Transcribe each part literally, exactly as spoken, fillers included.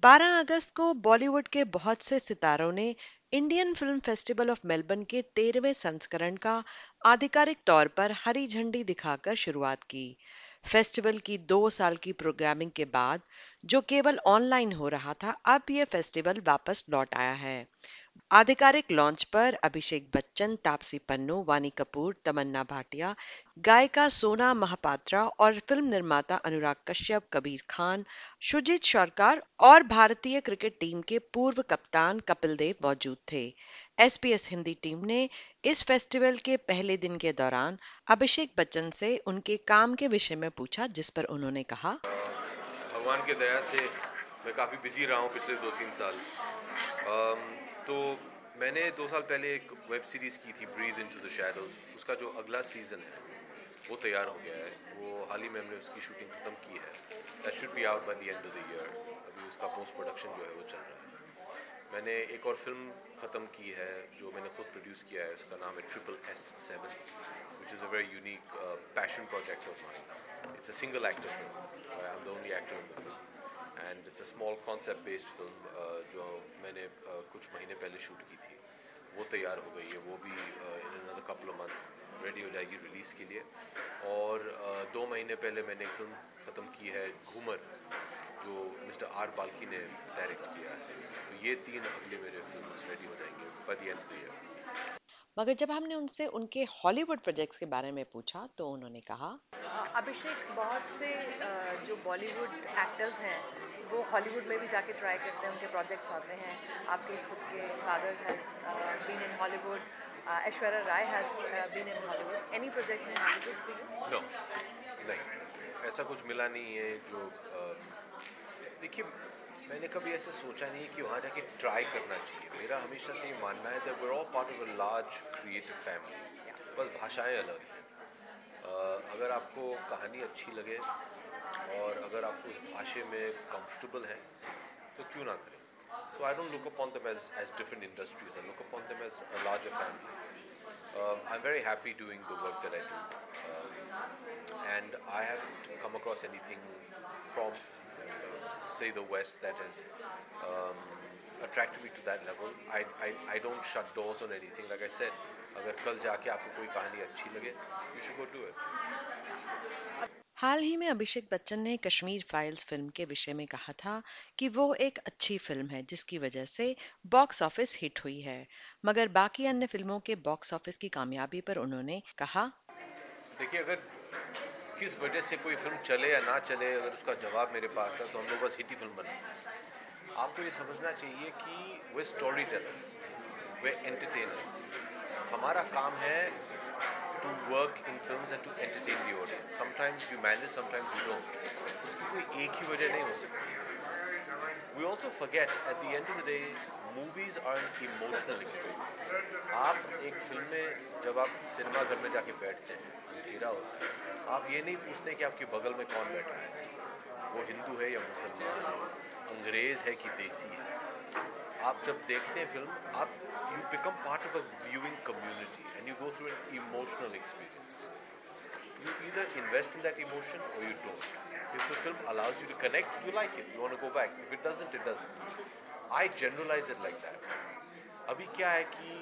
बारह अगस्त को बॉलीवुड के बहुत से सितारों ने Indian film festival of Melbourne के तेरहवें संस्करण का आधिकारिक तौर पर हरी झंडी दिखाकर शुरुआत की। फेस्टिवल की दो साल की प्रोग्रामिंग के बाद, जो केवल ऑनलाइन हो रहा था, अब यह फेस्टिवल वापस लौट आया है। आधिकारिक लॉन्च पर अभिषेक बच्चन, तापसी पन्नू, वानी कपूर, तमन्ना भाटिया, गायिका सोना महापात्रा और फिल्म निर्माता अनुराग कश्यप, कबीर खान, शुजीत सरकार और भारतीय क्रिकेट टीम के पूर्व कप्तान कपिल देव मौजूद थे। एसबीएस हिंदी टीम ने इस फेस्टिवल के पहले दिन के दौरान अभिषेक बच्चन से उनके काम के विषय में पूछा, जिस पर उन्होंने कहा, भगवान की दया से मैं काफ़ी बिजी रहा हूँ पिछले दो तीन साल। अम, तो मैंने दो साल पहले एक वेब सीरीज़ की थी, ब्रीथ इनटू द शैडोज़। उसका जो अगला सीज़न है वो तैयार हो गया है। वो हाल ही में हमने उसकी शूटिंग ख़त्म की है। That should be out by the end of the year. अभी उसका पोस्ट प्रोडक्शन जो है वो चल रहा है। मैंने एक और फिल्म ख़त्म की है जो मैंने खुद प्रोड्यूस किया है। उसका नाम है triple S seven, which is a very unique passion project of mine. It's a single actor film. I am the only actor in the film and it's a small concept based film जो मैंने uh, कुछ महीने पहले shoot की थी। वो तैयार हो गई है। वो भी in another couple of months ready हो जाएगी रिलीज़ के लिए। और uh, दो महीने पहले मैंने एक फिल्म ख़त्म की है, घूमर, जो मिस्टर आर बाल्की ने डायरेक्ट किया है। तो ये तीन अगले मेरे फिल्म्स रेडी हो जाएंगे by the end of the year. मगर जब हमने उनसे उनके हॉलीवुड प्रोजेक्ट्स के बारे में पूछा तो उन्होंने कहा, अभिषेक, बहुत से जो बॉलीवुड एक्टर्स हैं वो हॉलीवुड में भी जाके ट्राई करते हैं, उनके प्रोजेक्ट्स आते हैं। आपके खुद के father has been in Hollywood, Aishwarya Rai has been in Hollywood. Any projects in Hollywood for you? No, नहीं, ऐसा कुछ मिला नहीं है जो देखिए, मैंने कभी ऐसे सोचा नहीं कि वहाँ जाके ट्राई करना चाहिए। मेरा हमेशा से ये मानना है that we are all part of a large creative family, बस भाषाएं अलग हैं। uh, अगर आपको कहानी अच्छी लगे और अगर आप उस भाषा में कंफर्टेबल हैं तो क्यों ना करें। So I don't look upon them as as different industries, I look upon them as a larger family. I am very happy doing the work that I do and I haven't come across anything from say the West that has um, attracted me to that level. I, I I don't shut doors on anything. Like I said, अगर कल जाके आपको कोई कहानी अच्छी लगे, you should go do it. हाल ही में अभिषेक बच्चन ने कश्मीर फाइल्स फिल्म के विषय में कहा था कि वो एक अच्छी फिल्म है जिसकी वजह से बॉक्स ऑफिस हिट हुई है। मगर बाकी अन्य फिल्मों के बॉक्स ऑफिस की कामयाबी पर उन्होंने कहा, देखिए, अगर किस वजह से कोई फिल्म चले या ना चले, अगर उसका जवाब मेरे पास है तो हम लोग बस हिट ही फिल्म बनाते हैं। आपको ये समझना चाहिए कि we story tellers, we entertainers. हमारा काम है to work in films and to entertain the audience. Sometimes you manage, sometimes you don't. उसकी कोई एक ही वजह नहीं हो सकती। We also forget at the end of the day, movies are an emotional experience. आप एक फिल्म में जब आप सिनेमा घर में जाके बैठते हैं, अंधेरा होता है, आप ये नहीं पूछते कि आपके बगल में कौन बैठा है, वो हिंदू है या मुसलमान है, अंग्रेज है कि देसी है। आप जब देखते हैं फिल्म, आप you become part of a viewing community and you go through an emotional experience. You either invest in that emotion or you don't. If the film allows you to connect, you like it, you want to go back. If it doesn't, it doesn't. I generalize it like that. अभी क्या है कि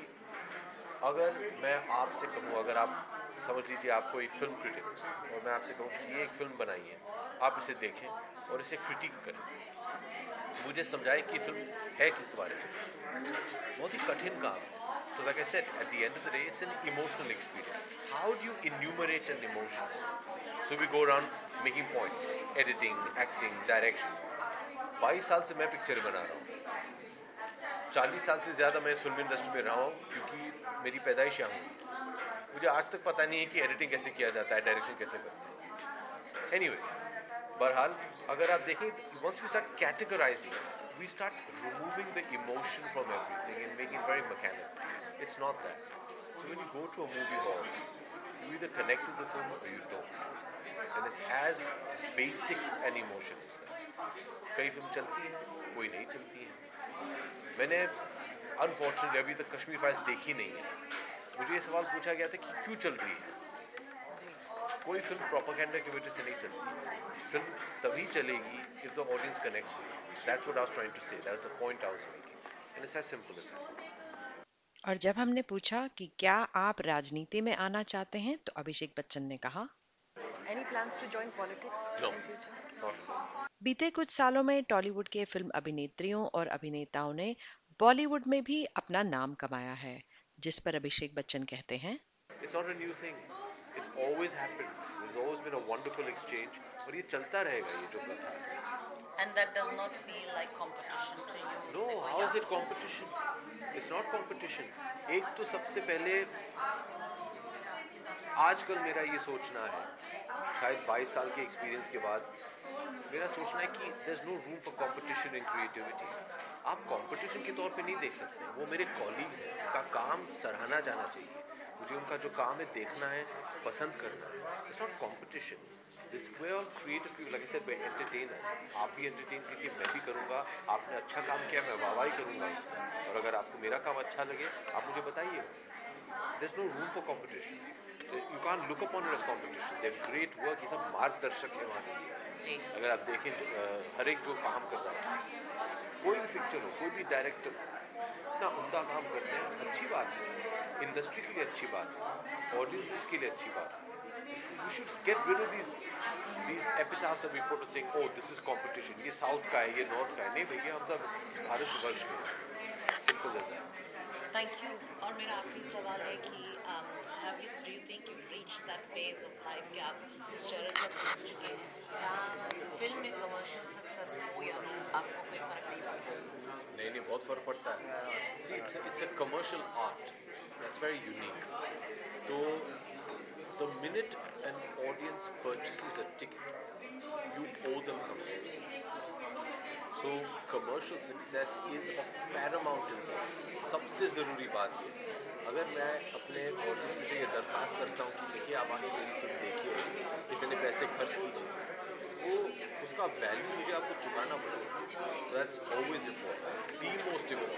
अगर मैं आपसे कहूँ, अगर आप समझ लीजिए आप कोई फिल्म क्रिटिक, और मैं आपसे कहूँ कि ये एक फिल्म बनाई है, आप इसे देखें और इसे क्रिटिक करें, मुझे समझाए कि फिल्म है किस बारे में, बहुत ही कठिन काम है। So like I said, at the end of the day, it's an emotional experience. How do you enumerate an emotion? So we go around making points, editing, acting, direction. बाईस साल से मैं पिक्चर बना रहा हूँ, चालीस साल से ज़्यादा मैं फिल्म इंडस्ट्री में रहा हूँ, क्योंकि मेरी पैदाइश यहाँ हुई। मुझे आज तक पता नहीं है कि एडिटिंग कैसे किया जाता है, डायरेक्शन कैसे करते हैं। एनीवे, बहरहाल अगर आप देखें, once we start categorizing, we start removing the emotion from everything and making it very mechanical. It's not that. So when you go to a movie hall, you either connect with the film or you don't. And it's as basic an emotion as that. कई film चलती है, कोई नहीं चलती है। मैंने unfortunately अभी तक कश्मीर फाइल्स देखी नहीं है। मुझे ये सवाल पूछा गया था कि क्यों चल रही है। कोई फिल्म प्रोपेगेंडा की वजह से नहीं चलती। फिल्म तभी चलेगी if the audience connects with it. That's what I was trying to say. That's the point I was making. And it's as simple as that. और जब हमने पूछा कि क्या आप राजनीति में आना चाहते हैं तो अभिषेक बच्चन ने कहा, Any plans to join politics No. in future? Not at all. बीते कुछ सालों में टॉलीवुड के फिल्म अभिनेत्रियों और अभिनेताओं ने बॉलीवुड में भी अपना नाम कमाया है, जिस पर अभिषेक बच्चन कहते हैं, It's not a new thing. It's always happened. There's always been a wonderful exchange. और ये चलता रहेगा ये जो प्रथा है. And that does not feel like competition to you? No, how is it competition? It's not competition. एक तो सबसे पहले आजकल मेरा ये सोचना है, शायद बाईस साल के एक्सपीरियंस के बाद मेरा सोचना है कि there is no room for competition in creativity. आप कंपटीशन के तौर पे नहीं देख सकते. वो मेरे कॉलीग्स हैं, उनका काम सराहना जाना चाहिए. मुझे उनका जो काम है देखना है, पसंद करना है. It's not competition. This we all creative people, like I said, we entertainers. आप भी एंटरटेन कीजिए, मैं भी करूँगा. आपने अच्छा काम किया, मैं वाहवाही करूँगा उसका. और अगर आपको मेरा काम अच्छा लगे, आप मुझे बताइए. There is no room for competition. You can't look upon it as competition. They're great work. ये सब मार्गदर्शक है वहाँ के लिए. अगर आप देखें अ, हर एक जो काम कर रहा है, कोई भी पिक्चर हो, कोई भी डायरेक्टर हो, इतना उम्दा काम करते हैं. अच्छी बात है, इंडस्ट्री के लिए अच्छी बात है, ऑडियंसेस के लिए अच्छी बात है. We should get rid of these these epitaphs that we put saying, oh, this is competition. ये साउथ का है, ये नॉर्थ का है. नहीं भैया, हम सब भारतवर्ष के हैं. Simple as that. Thank you. और मेरा आखिरी सवाल है कि um, have you do you think you've reached that phase of life कि आप उस चरण पर पहुंच चुके हैं जहाँ फिल्म में कमर्शियल सक्सेस हो या ना आपको कोई फर्क नहीं पड़ता? नहीं नहीं, बहुत फर्क पड़ता है. See, it's a, it's a commercial art. That's very unique. तो the minute an audience purchases a ticket, you owe them something. So commercial success is of paramount importance. सबसे ज़रूरी बात ये, अगर मैं अपने ऑडियंस से ये दरख्वास्त करता हूँ कि देखिए आप आगे मेरी फिल्म देखिए, इतने पैसे खर्च कीजिए, वो उसका वैल्यू मुझे आपको चुकाना पड़ेगा. So that's always important. It's the most important.